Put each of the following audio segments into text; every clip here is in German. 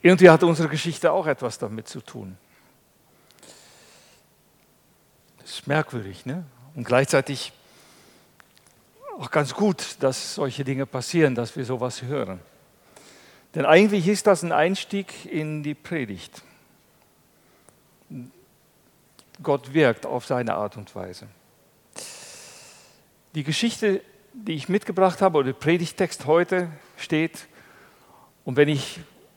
Irgendwie hat unsere Geschichte auch etwas damit zu tun. Das ist merkwürdig, ne? Und gleichzeitig auch ganz gut, dass solche Dinge passieren, dass wir sowas hören. Denn eigentlich ist das ein Einstieg in die Predigt. Gott wirkt auf seine Art und Weise. Die Geschichte, die ich mitgebracht habe, oder der Predigtext heute steht, und wenn ich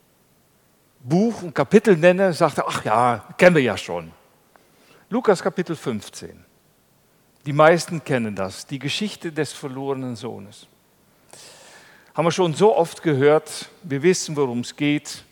Buch und Kapitel nenne, sagt er, ach ja, kennen wir ja schon. Lukas Kapitel 15. Die meisten kennen das, die Geschichte des verlorenen Sohnes. Haben wir schon so oft gehört, wir wissen, worum es geht,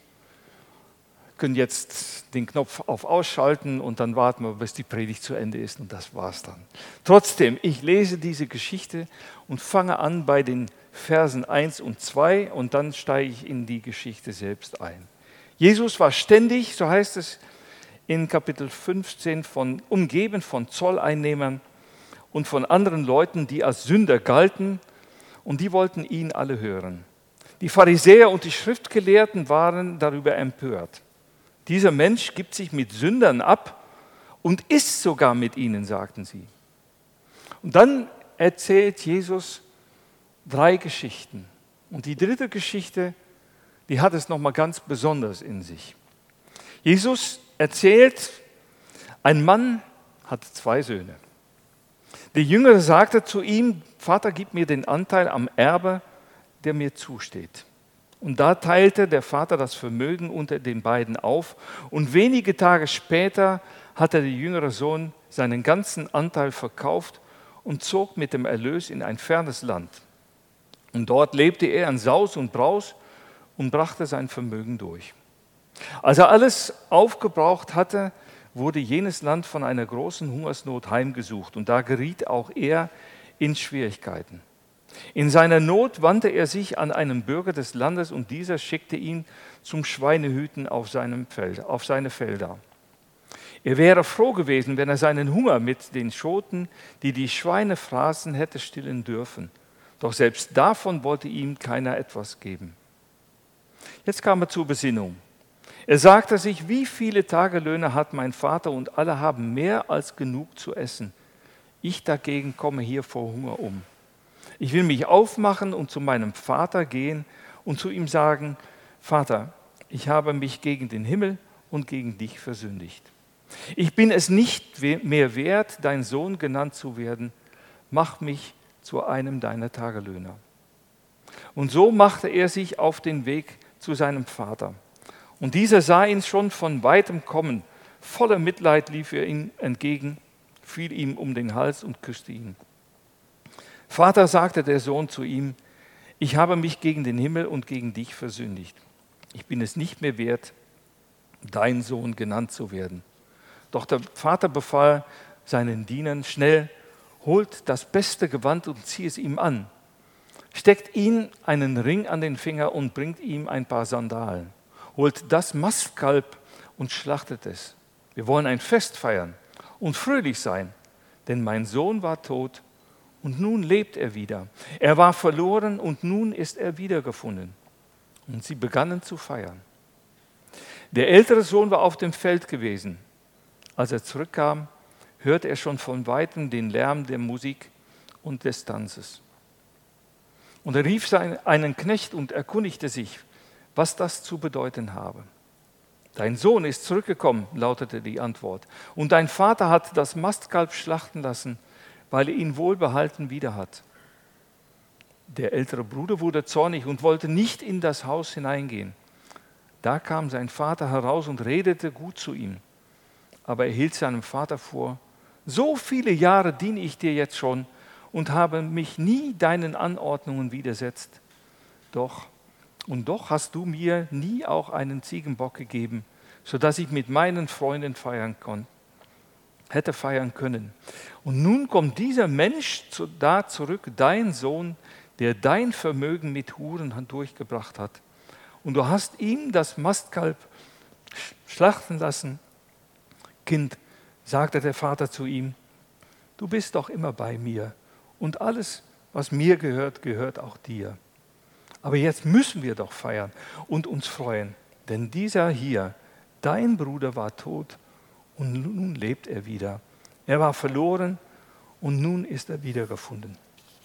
können jetzt den Knopf auf Ausschalten und dann warten wir, bis die Predigt zu Ende ist und das war's dann. Trotzdem, ich lese diese Geschichte und fange an bei den Versen 1 und 2 und dann steige ich in die Geschichte selbst ein. Jesus war ständig, so heißt es in Kapitel 15, umgeben von Zolleinnehmern und von anderen Leuten, die als Sünder galten, und die wollten ihn alle hören. Die Pharisäer und die Schriftgelehrten waren darüber empört. Dieser Mensch gibt sich mit Sündern ab und isst sogar mit ihnen, sagten sie. Und dann erzählt Jesus 3 Geschichten. Und die 3. Geschichte, die hat es nochmal ganz besonders in sich. Jesus erzählt, ein Mann hat 2 Söhne. Der Jüngere sagte zu ihm, Vater, gib mir den Anteil am Erbe, der mir zusteht. Und da teilte der Vater das Vermögen unter den beiden auf. Und wenige Tage später hatte der jüngere Sohn seinen ganzen Anteil verkauft und zog mit dem Erlös in ein fernes Land. Und dort lebte er in Saus und Braus und brachte sein Vermögen durch. Als er alles aufgebraucht hatte, wurde jenes Land von einer großen Hungersnot heimgesucht und da geriet auch er in Schwierigkeiten. In seiner Not wandte er sich an einen Bürger des Landes und dieser schickte ihn zum Schweinehüten auf seine Felder. Er wäre froh gewesen, wenn er seinen Hunger mit den Schoten, die die Schweine fraßen, hätte stillen dürfen. Doch selbst davon wollte ihm keiner etwas geben. Jetzt kam er zur Besinnung. Er sagte sich, wie viele Tagelöhner hat mein Vater und alle haben mehr als genug zu essen. Ich dagegen komme hier vor Hunger um. Ich will mich aufmachen und zu meinem Vater gehen und zu ihm sagen, Vater, ich habe mich gegen den Himmel und gegen dich versündigt. Ich bin es nicht mehr wert, dein Sohn genannt zu werden. Mach mich zu einem deiner Tagelöhner. Und so machte er sich auf den Weg zu seinem Vater. Und dieser sah ihn schon von weitem kommen. Voller Mitleid lief er ihm entgegen, fiel ihm um den Hals und küsste ihn. Vater, sagte der Sohn zu ihm, ich habe mich gegen den Himmel und gegen dich versündigt. Ich bin es nicht mehr wert, dein Sohn genannt zu werden. Doch der Vater befahl seinen Dienern, schnell, holt das beste Gewand und zieht es ihm an. Steckt ihm einen Ring an den Finger und bringt ihm ein paar Sandalen. Holt das Mastkalb und schlachtet es. Wir wollen ein Fest feiern und fröhlich sein, denn mein Sohn war tot und nun lebt er wieder. Er war verloren und nun ist er wiedergefunden. Und sie begannen zu feiern. Der ältere Sohn war auf dem Feld gewesen. Als er zurückkam, hörte er schon von weitem den Lärm der Musik und des Tanzes. Und er rief einen Knecht und erkundigte sich, was das zu bedeuten habe. Dein Sohn ist zurückgekommen, lautete die Antwort. Und dein Vater hat das Mastkalb schlachten lassen, weil er ihn wohlbehalten wieder hat. Der ältere Bruder wurde zornig und wollte nicht in das Haus hineingehen. Da kam sein Vater heraus und redete gut zu ihm. Aber er hielt seinem Vater vor, so viele Jahre diene ich dir jetzt schon und habe mich nie deinen Anordnungen widersetzt. Doch hast du mir nie auch einen Ziegenbock gegeben, sodass ich mit meinen Freunden hätte feiern können. Und nun kommt dieser Mensch da zurück, dein Sohn, der dein Vermögen mit Huren durchgebracht hat. Und du hast ihm das Mastkalb schlachten lassen. Kind, sagte der Vater zu ihm, du bist doch immer bei mir und alles, was mir gehört, gehört auch dir. Aber jetzt müssen wir doch feiern und uns freuen, denn dieser hier, dein Bruder, war tot und nun lebt er wieder. Er war verloren und nun ist er wiedergefunden.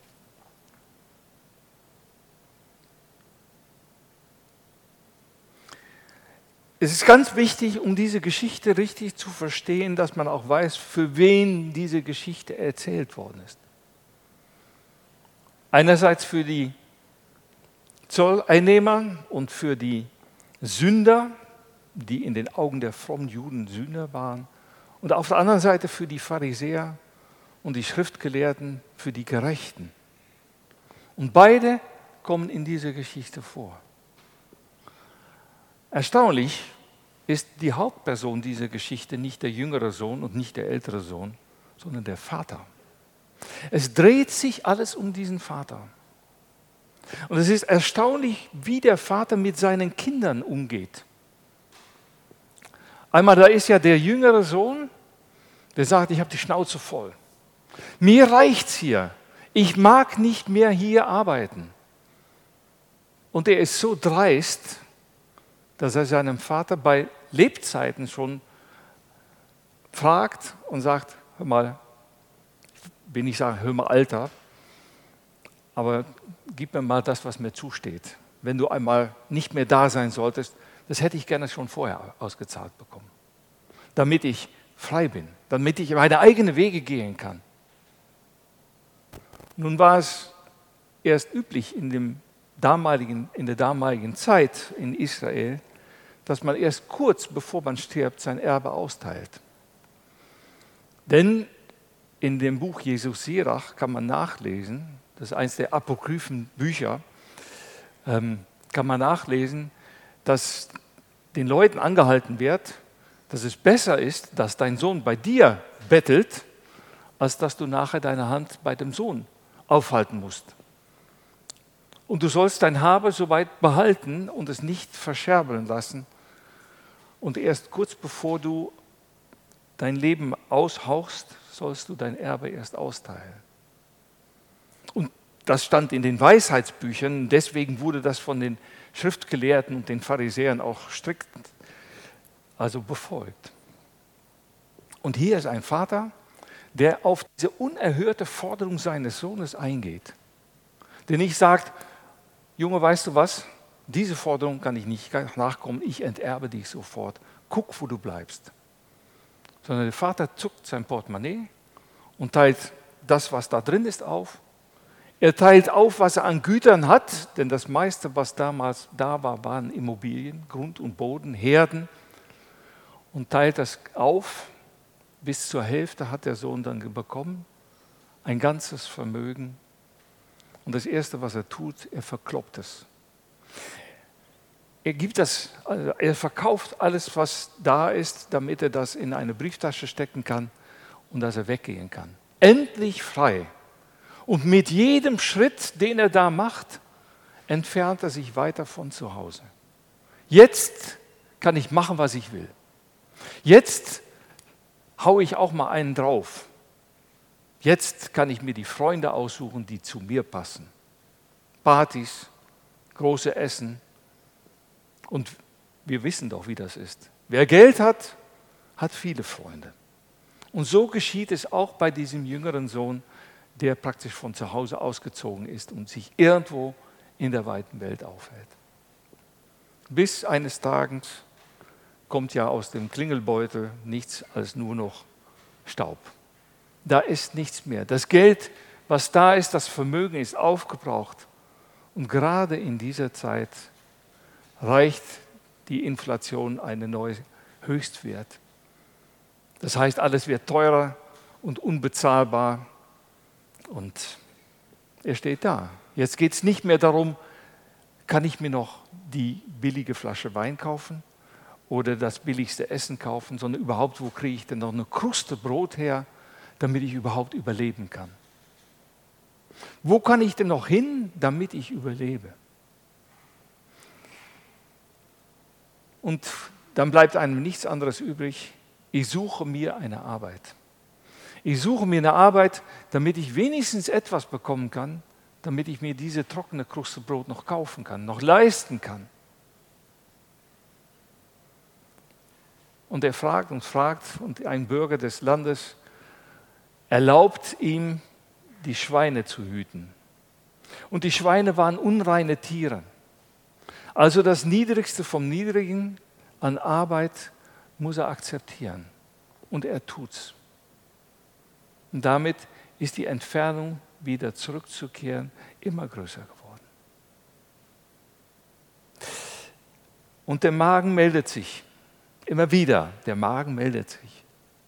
Es ist ganz wichtig, um diese Geschichte richtig zu verstehen, dass man auch weiß, für wen diese Geschichte erzählt worden ist. Einerseits für die Zolleinnehmer und für die Sünder, die in den Augen der frommen Juden Sünder waren, und auf der anderen Seite für die Pharisäer und die Schriftgelehrten, für die Gerechten. Und beide kommen in dieser Geschichte vor. Erstaunlich ist die Hauptperson dieser Geschichte nicht der jüngere Sohn und nicht der ältere Sohn, sondern der Vater. Es dreht sich alles um diesen Vater. Und es ist erstaunlich, wie der Vater mit seinen Kindern umgeht. Einmal, da ist ja der jüngere Sohn, der sagt, ich habe die Schnauze voll. Mir reicht's hier. Ich mag nicht mehr hier arbeiten. Und er ist so dreist, dass er seinem Vater bei Lebzeiten schon fragt und sagt, hör mal, ich will nicht sagen, hör mal Alter, aber gib mir mal das, was mir zusteht. Wenn du einmal nicht mehr da sein solltest, das hätte ich gerne schon vorher ausgezahlt bekommen. Damit ich frei bin, damit ich meine eigenen Wege gehen kann. Nun war es erst üblich in der damaligen Zeit in Israel, dass man erst kurz bevor man stirbt sein Erbe austeilt. Denn in dem Buch Jesus Sirach kann man nachlesen, das ist eines der apokryphen Bücher, kann man nachlesen, dass den Leuten angehalten wird, dass es besser ist, dass dein Sohn bei dir bettelt, als dass du nachher deine Hand bei dem Sohn aufhalten musst. Und du sollst dein Habe soweit behalten und es nicht verscherbeln lassen. Und erst kurz bevor du dein Leben aushauchst, sollst du dein Erbe erst austeilen. Und das stand in den Weisheitsbüchern, deswegen wurde das von den Schriftgelehrten und den Pharisäern auch strikt befolgt. Und hier ist ein Vater, der auf diese unerhörte Forderung seines Sohnes eingeht. Der nicht sagt, Junge, weißt du was, diese Forderung kann ich nicht nachkommen, ich enterbe dich sofort, guck, wo du bleibst. Sondern der Vater zuckt sein Portemonnaie und teilt das, was da drin ist, auf. Er teilt auf, was er an Gütern hat, denn das meiste, was damals da war, waren Immobilien, Grund und Boden, Herden, und teilt das auf. Bis zur Hälfte hat der Sohn dann bekommen, ein ganzes Vermögen. Und das Erste, was er tut, er verkloppt es. Er verkauft alles, was da ist, damit er das in eine Brieftasche stecken kann und dass er weggehen kann. Endlich frei. Und mit jedem Schritt, den er da macht, entfernt er sich weiter von zu Hause. Jetzt kann ich machen, was ich will. Jetzt haue ich auch mal einen drauf. Jetzt kann ich mir die Freunde aussuchen, die zu mir passen. Partys, große Essen. Und wir wissen doch, wie das ist. Wer Geld hat, hat viele Freunde. Und so geschieht es auch bei diesem jüngeren Sohn, der praktisch von zu Hause ausgezogen ist und sich irgendwo in der weiten Welt aufhält. Bis eines Tages kommt ja aus dem Klingelbeutel nichts als nur noch Staub. Da ist nichts mehr. Das Geld, was da ist, das Vermögen ist aufgebraucht. Und gerade in dieser Zeit reicht die Inflation einen neuen Höchstwert. Das heißt, alles wird teurer und unbezahlbar. Und er steht da. Jetzt geht es nicht mehr darum, kann ich mir noch die billige Flasche Wein kaufen oder das billigste Essen kaufen, sondern überhaupt, wo kriege ich denn noch eine Kruste Brot her, damit ich überhaupt überleben kann? Wo kann ich denn noch hin, damit ich überlebe? Und dann bleibt einem nichts anderes übrig. Ich suche mir eine Arbeit. Ich suche mir eine Arbeit, damit ich wenigstens etwas bekommen kann, damit ich mir diese trockene Kruste Brot noch kaufen kann, noch leisten kann. Und er fragt und ein Bürger des Landes erlaubt ihm, die Schweine zu hüten. Und die Schweine waren unreine Tiere. Also das Niedrigste vom Niedrigen an Arbeit muss er akzeptieren. Und er tut's. Und damit ist die Entfernung, wieder zurückzukehren, immer größer geworden. Und der Magen meldet sich. Immer wieder, der Magen meldet sich.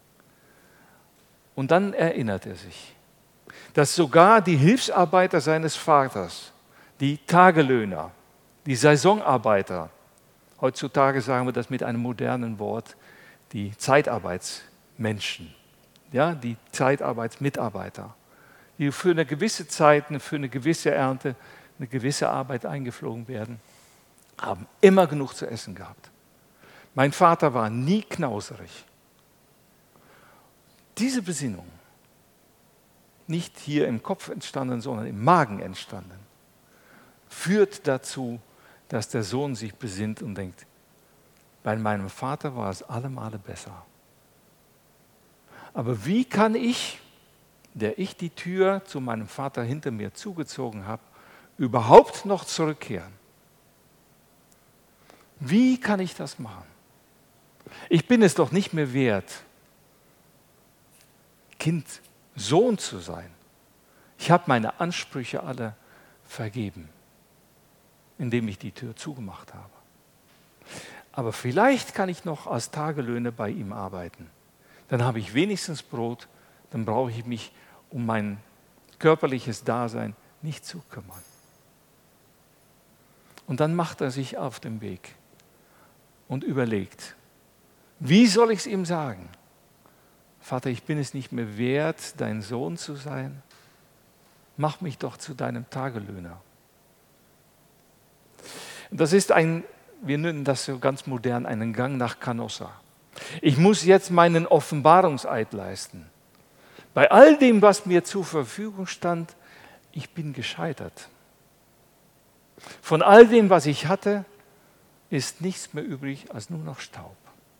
Und dann erinnert er sich, dass sogar die Hilfsarbeiter seines Vaters, die Tagelöhner, die Saisonarbeiter, heutzutage sagen wir das mit einem modernen Wort, die Zeitarbeitsmenschen, ja, die Zeitarbeitsmitarbeiter, die für eine gewisse Zeit, für eine gewisse Ernte, eine gewisse Arbeit eingeflogen werden, haben immer genug zu essen gehabt. Mein Vater war nie knauserig. Diese Besinnung, nicht hier im Kopf entstanden, sondern im Magen entstanden, führt dazu, dass der Sohn sich besinnt und denkt, bei meinem Vater war es alle Male besser. Aber wie kann ich, der ich die Tür zu meinem Vater hinter mir zugezogen habe, überhaupt noch zurückkehren? Wie kann ich das machen? Ich bin es doch nicht mehr wert, Kind, Sohn zu sein. Ich habe meine Ansprüche alle vergeben, indem ich die Tür zugemacht habe. Aber vielleicht kann ich noch als Tagelöhner bei ihm arbeiten. Dann habe ich wenigstens Brot, dann brauche ich mich um mein körperliches Dasein nicht zu kümmern. Und dann macht er sich auf den Weg und überlegt, wie soll ich es ihm sagen? Vater, ich bin es nicht mehr wert, dein Sohn zu sein. Mach mich doch zu deinem Tagelöhner. Das ist wir nennen das so ganz modern, einen Gang nach Canossa. Ich muss jetzt meinen Offenbarungseid leisten. Bei all dem, was mir zur Verfügung stand, ich bin gescheitert. Von all dem, was ich hatte, ist nichts mehr übrig als nur noch Staub.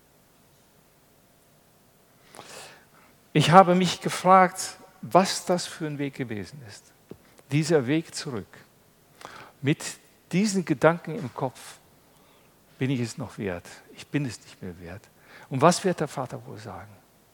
Ich habe mich gefragt, was das für ein Weg gewesen ist. Dieser Weg zurück. Mit diesen Gedanken im Kopf bin ich es noch wert. Ich bin es nicht mehr wert. Und was wird der Vater wohl sagen?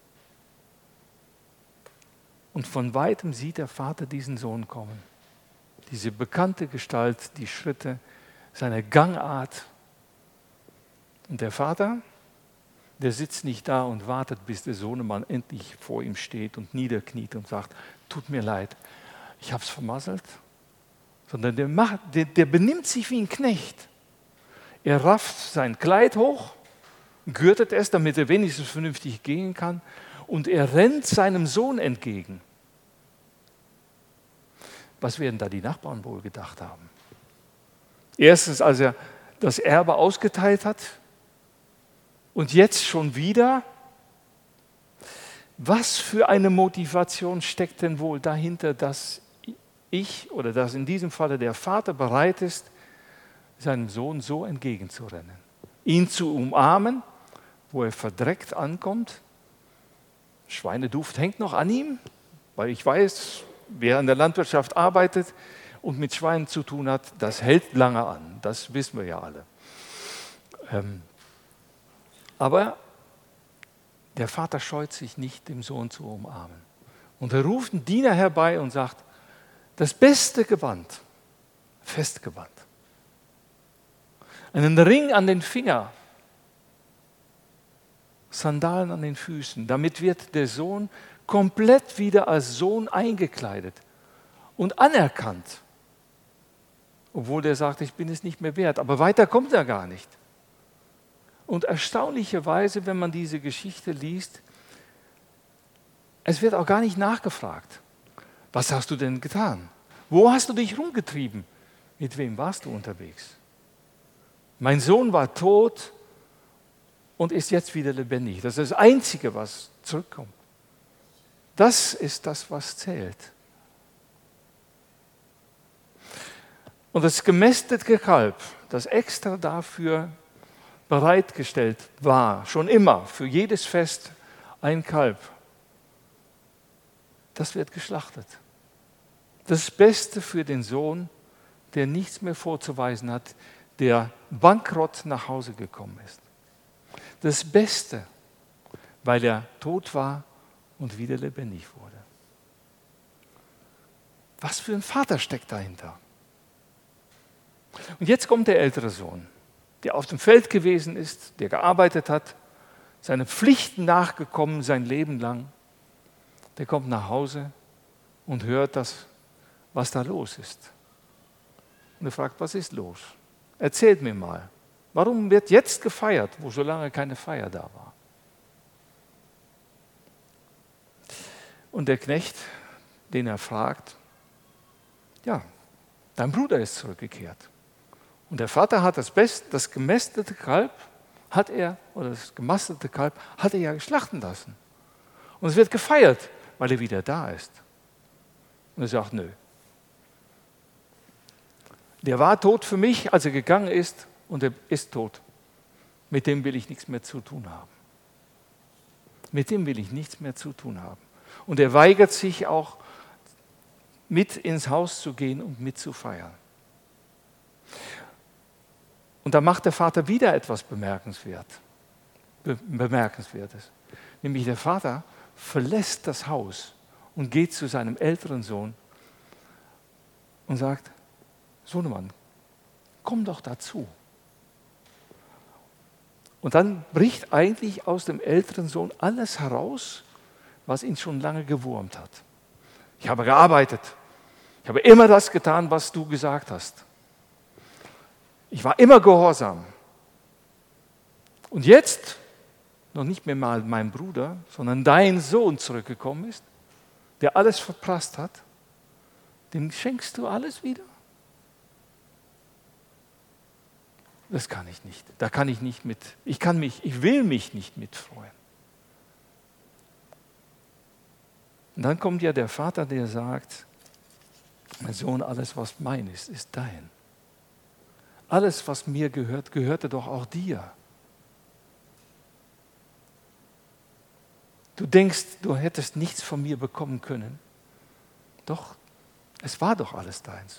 Und von weitem sieht der Vater diesen Sohn kommen. Diese bekannte Gestalt, die Schritte, seine Gangart. Und der Vater, der sitzt nicht da und wartet, bis der Sohnemann endlich vor ihm steht und niederkniet und sagt, tut mir leid, ich habe es vermasselt. Sondern der benimmt sich wie ein Knecht. Er rafft sein Kleid hoch, gürtet es, damit er wenigstens vernünftig gehen kann, und er rennt seinem Sohn entgegen. Was werden da die Nachbarn wohl gedacht haben? Erstens, als er das Erbe ausgeteilt hat, und jetzt schon wieder? Was für eine Motivation steckt denn wohl dahinter, dass ich oder dass in diesem Falle der Vater bereit ist, seinem Sohn so entgegenzurennen? Ihn zu umarmen, wo er verdreckt ankommt. Schweineduft hängt noch an ihm, weil ich weiß, wer in der Landwirtschaft arbeitet und mit Schweinen zu tun hat, das hält lange an. Das wissen wir ja alle. Aber der Vater scheut sich nicht, den Sohn zu umarmen. Und er ruft einen Diener herbei und sagt, das beste Gewand, Festgewand, einen Ring an den Finger, Sandalen an den Füßen. Damit wird der Sohn komplett wieder als Sohn eingekleidet und anerkannt. Obwohl der sagt, ich bin es nicht mehr wert. Aber weiter kommt er gar nicht. Und erstaunlicherweise, wenn man diese Geschichte liest, es wird auch gar nicht nachgefragt. Was hast du denn getan? Wo hast du dich rumgetrieben? Mit wem warst du unterwegs? Mein Sohn war tot und ist jetzt wieder lebendig. Das ist das Einzige, was zurückkommt. Das ist das, was zählt. Und das gemästete Kalb, das extra dafür bereitgestellt war, schon immer, für jedes Fest ein Kalb. Das wird geschlachtet. Das Beste für den Sohn, der nichts mehr vorzuweisen hat, der bankrott nach Hause gekommen ist. Das Beste, weil er tot war und wieder lebendig wurde. Was für ein Vater steckt dahinter? Und jetzt kommt der ältere Sohn, der auf dem Feld gewesen ist, der gearbeitet hat, seine Pflichten nachgekommen sein Leben lang. Der kommt nach Hause und hört das, was da los ist. Und er fragt, was ist los? Erzählt mir mal, warum wird jetzt gefeiert, wo so lange keine Feier da war? Und der Knecht, den er fragt, ja, dein Bruder ist zurückgekehrt. Und der Vater hat das gemästete Kalb, das gemastete Kalb, hat er ja schlachten lassen. Und es wird gefeiert, weil er wieder da ist. Und er sagt, nö. Der war tot für mich, als er gegangen ist, und er ist tot. Mit dem will ich nichts mehr zu tun haben. Mit dem will ich nichts mehr zu tun haben. Und er weigert sich auch, mit ins Haus zu gehen und mit zu feiern. Und da macht der Vater wieder etwas Bemerkenswertes. Nämlich der Vater verlässt das Haus und geht zu seinem älteren Sohn und sagt, Sohnemann, komm doch dazu. Und dann bricht eigentlich aus dem älteren Sohn alles heraus, was ihn schon lange gewurmt hat. Ich habe gearbeitet. Ich habe immer das getan, was du gesagt hast. Ich war immer gehorsam. Und jetzt, noch nicht mehr mal mein Bruder, sondern dein Sohn zurückgekommen ist, der alles verprasst hat, dem schenkst du alles wieder? Das kann ich nicht. Da kann ich nicht mit. Ich will mich nicht mitfreuen. Und dann kommt ja der Vater, der sagt, mein Sohn, alles, was mein ist, ist dein. Alles, was mir gehört, gehörte doch auch dir. Du denkst, du hättest nichts von mir bekommen können. Doch, es war doch alles deins.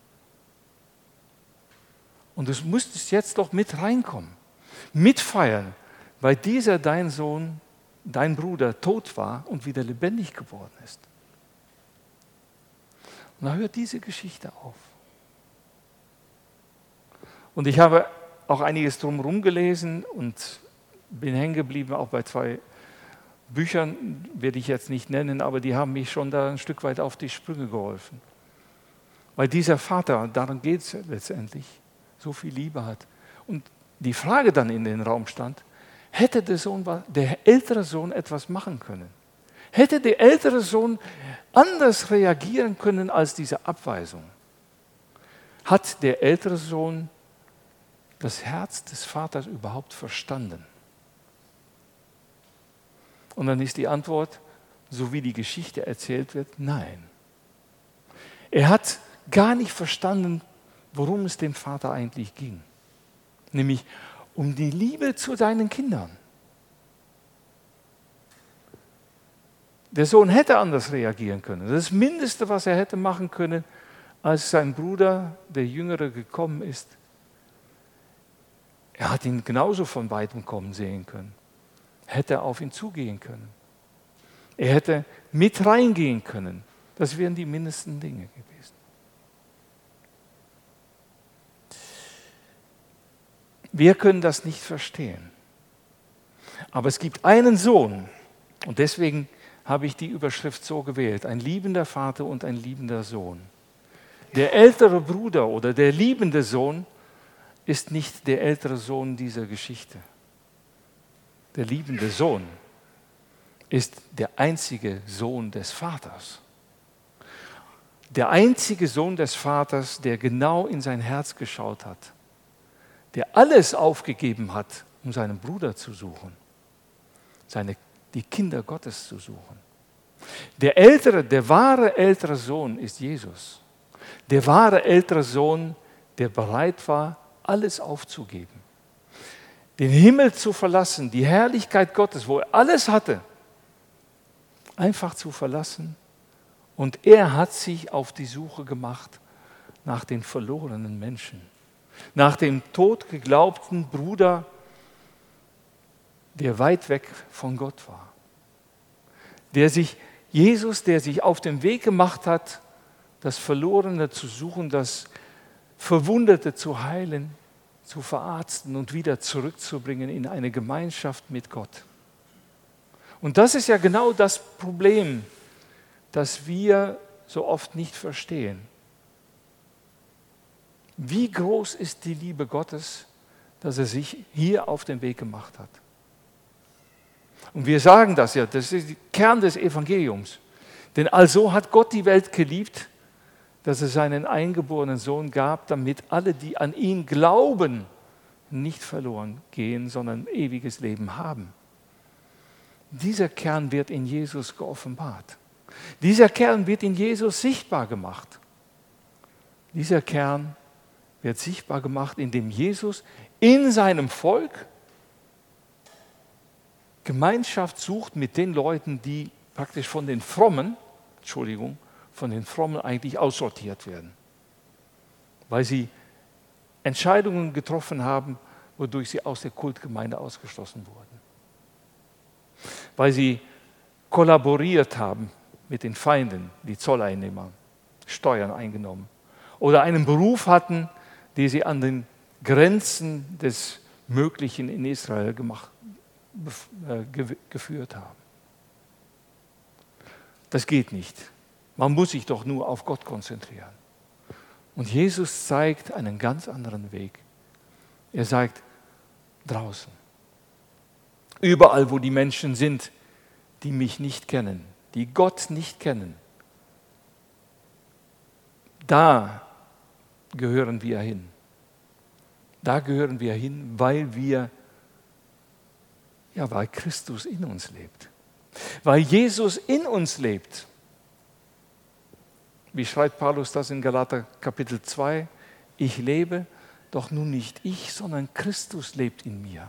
Und du musstest jetzt doch mit reinkommen, mitfeiern, weil dieser dein Sohn, dein Bruder tot war und wieder lebendig geworden ist. Und da hört diese Geschichte auf. Und ich habe auch einiges drumherum gelesen und bin hängen geblieben, auch bei 2 Büchern, werde ich jetzt nicht nennen, aber die haben mich schon da ein Stück weit auf die Sprünge geholfen. Weil dieser Vater, darum geht es letztendlich, so viel Liebe hat. Und die Frage dann in den Raum stand, hätte der ältere Sohn etwas machen können? Hätte der ältere Sohn anders reagieren können als diese Abweisung? Hat der ältere Sohn das Herz des Vaters überhaupt verstanden? Und dann ist die Antwort, so wie die Geschichte erzählt wird, nein. Er hat gar nicht verstanden, worum es dem Vater eigentlich ging. Nämlich um die Liebe zu seinen Kindern. Der Sohn hätte anders reagieren können. Das Mindeste, was er hätte machen können, als sein Bruder, der Jüngere, gekommen ist. Er hat ihn genauso von weitem kommen sehen können. Hätte auf ihn zugehen können. Er hätte mit reingehen können. Das wären die mindesten Dinge gewesen. Wir können das nicht verstehen. Aber es gibt einen Sohn, und deswegen habe ich die Überschrift so gewählt, ein liebender Vater und ein liebender Sohn. Der ältere Bruder oder der liebende Sohn ist nicht der ältere Sohn dieser Geschichte. Der liebende Sohn ist der einzige Sohn des Vaters. Der einzige Sohn des Vaters, der genau in sein Herz geschaut hat, der alles aufgegeben hat, um seinen Bruder zu suchen, die Kinder Gottes zu suchen. Der wahre ältere Sohn ist Jesus. Der wahre ältere Sohn, der bereit war, alles aufzugeben. den Himmel zu verlassen, die Herrlichkeit Gottes, wo er alles hatte, einfach zu verlassen. Und er hat sich auf die Suche gemacht nach den verlorenen Menschen, nach dem totgeglaubten Bruder, der weit weg von Gott war. Jesus, der sich auf den Weg gemacht hat, das Verlorene zu suchen, das Verwundete zu heilen, zu verarzten und wieder zurückzubringen in eine Gemeinschaft mit Gott. Und das ist ja genau das Problem, das wir so oft nicht verstehen. Wie groß ist die Liebe Gottes, dass er sich hier auf den Weg gemacht hat? Und wir sagen das ja, das ist der Kern des Evangeliums. Denn also hat Gott die Welt geliebt, dass er seinen eingeborenen Sohn gab, damit alle, die an ihn glauben, nicht verloren gehen, sondern ewiges Leben haben. Dieser Kern wird in Jesus geoffenbart. Dieser Kern wird in Jesus sichtbar gemacht. Dieser Kern wird sichtbar gemacht, indem Jesus in seinem Volk Gemeinschaft sucht mit den Leuten, die praktisch von den Frommen eigentlich aussortiert werden. Weil sie Entscheidungen getroffen haben, wodurch sie aus der Kultgemeinde ausgeschlossen wurden. Weil sie kollaboriert haben mit den Feinden, die Zolleinnehmer, Steuern eingenommen. Oder einen Beruf hatten, den sie an den Grenzen des Möglichen in Israel geführt haben. Das geht nicht. Man muss sich doch nur auf Gott konzentrieren. Und Jesus zeigt einen ganz anderen Weg. Er sagt, draußen, überall, wo die Menschen sind, die mich nicht kennen, die Gott nicht kennen, da gehören wir hin. Da gehören wir hin, weil Christus in uns lebt. Weil Jesus in uns lebt. Wie schreibt Paulus das in Galater Kapitel 2? Ich lebe, doch nun nicht ich, sondern Christus lebt in mir.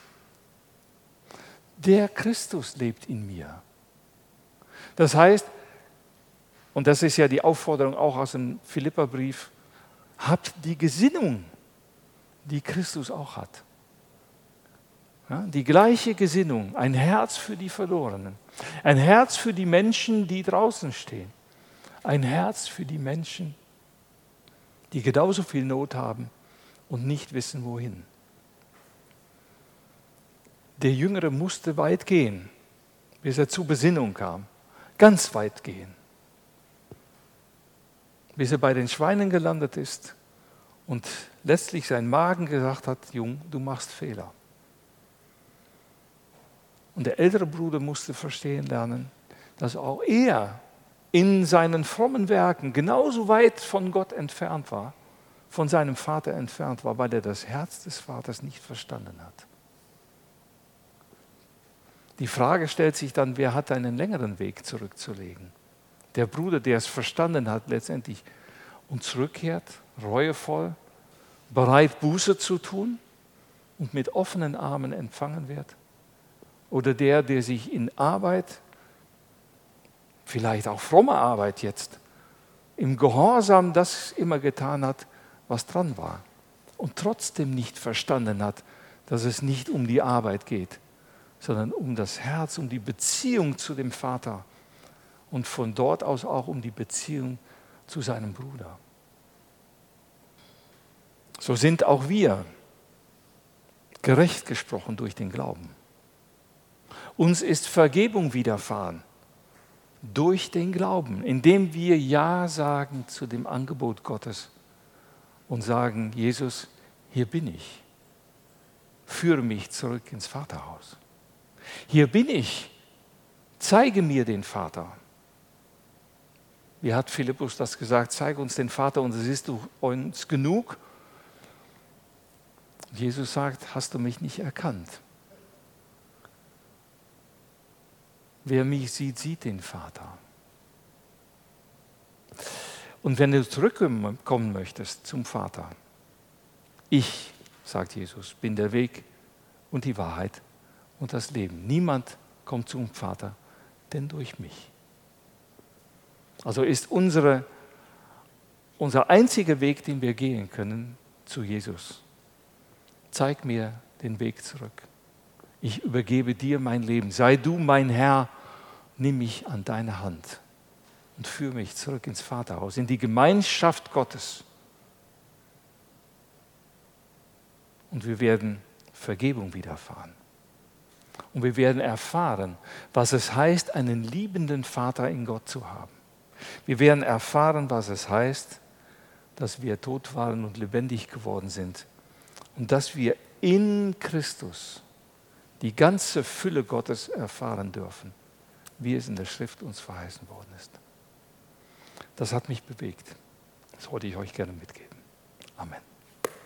Der Christus lebt in mir. Das heißt, und das ist ja die Aufforderung auch aus dem Philipperbrief, habt die Gesinnung, die Christus auch hat. Ja, die gleiche Gesinnung, ein Herz für die Verlorenen, ein Herz für die Menschen, die draußen stehen, ein Herz für die Menschen, die genauso viel Not haben und nicht wissen, wohin. Der Jüngere musste weit gehen, bis er zur Besinnung kam, ganz weit gehen, bis er bei den Schweinen gelandet ist und letztlich sein Magen gesagt hat, Jung, du machst Fehler. Und der ältere Bruder musste verstehen lernen, dass auch er in seinen frommen Werken genauso weit von Gott entfernt war, von seinem Vater entfernt war, weil er das Herz des Vaters nicht verstanden hat. Die Frage stellt sich dann, wer hat einen längeren Weg zurückzulegen? Der Bruder, der es verstanden hat letztendlich und zurückkehrt, reuevoll, bereit Buße zu tun und mit offenen Armen empfangen wird? Oder der sich in Arbeit, vielleicht auch fromme Arbeit jetzt, im Gehorsam das immer getan hat, was dran war und trotzdem nicht verstanden hat, dass es nicht um die Arbeit geht, sondern um das Herz, um die Beziehung zu dem Vater und von dort aus auch um die Beziehung zu seinem Bruder. So sind auch wir gerecht gesprochen durch den Glauben. Uns ist Vergebung widerfahren durch den Glauben, indem wir Ja sagen zu dem Angebot Gottes und sagen, Jesus, hier bin ich, führe mich zurück ins Vaterhaus. Hier bin ich, zeige mir den Vater. Wie hat Philippus das gesagt? Zeige uns den Vater und es ist uns genug. Jesus sagt, hast du mich nicht erkannt? Wer mich sieht, sieht den Vater. Und wenn du zurückkommen möchtest zum Vater, ich, sagt Jesus, bin der Weg, und die Wahrheit und das Leben. Niemand kommt zum Vater, denn durch mich. Also ist unser einziger Weg, den wir gehen können, zu Jesus. Zeig mir den Weg zurück. Ich übergebe dir mein Leben. Sei du mein Herr. Nimm mich an deine Hand und führe mich zurück ins Vaterhaus, in die Gemeinschaft Gottes. Und wir werden Vergebung widerfahren. Und wir werden erfahren, was es heißt, einen liebenden Vater in Gott zu haben. Wir werden erfahren, was es heißt, dass wir tot waren und lebendig geworden sind. Und dass wir in Christus die ganze Fülle Gottes erfahren dürfen, wie es in der Schrift uns verheißen worden ist. Das hat mich bewegt. Das wollte ich euch gerne mitgeben. Amen.